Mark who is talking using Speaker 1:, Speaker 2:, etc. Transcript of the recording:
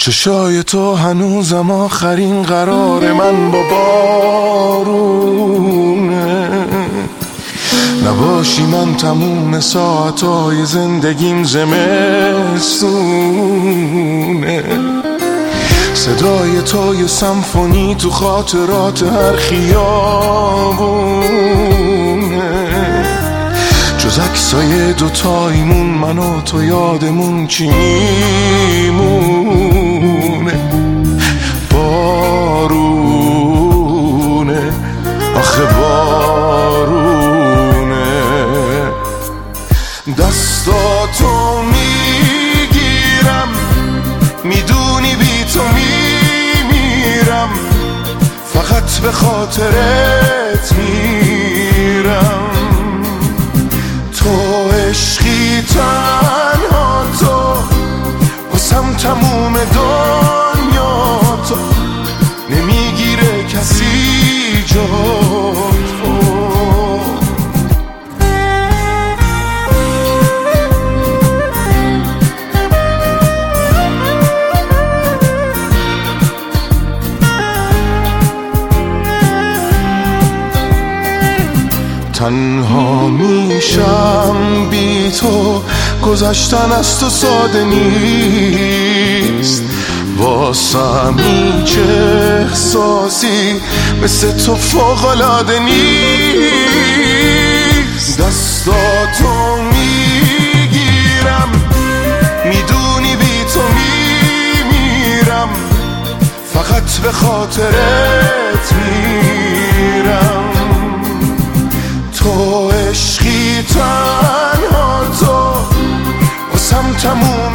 Speaker 1: چشای تو هنوزم آخرین قرار من با بارونه. نباشی من تموم ساعتای زندگیم زمستونه. صدای تو یه سمفونی تو خاطرات هر خیابونه. جز عکسای دوتایمون من و تو یادمون چی میمونه؟ بارونه، آخه بارونه. دستاتو میگیرم، میدونی بی تو میمیرم، فقط به خاطرت میرم. تو عشقی تنها تو، واسم تموم دنیا تو، نمیگیره کسی جا تو. تنها میشم بی تو، گذشتن از تو ساده نیست. واسم هیچ احساسی مثل تو فوق‌العاده نیست. دستاتو میگیرم، میدونی بی تو میمیرم، فقط به خاطرت میرم. تو عشقی تنها تو، واسم تموم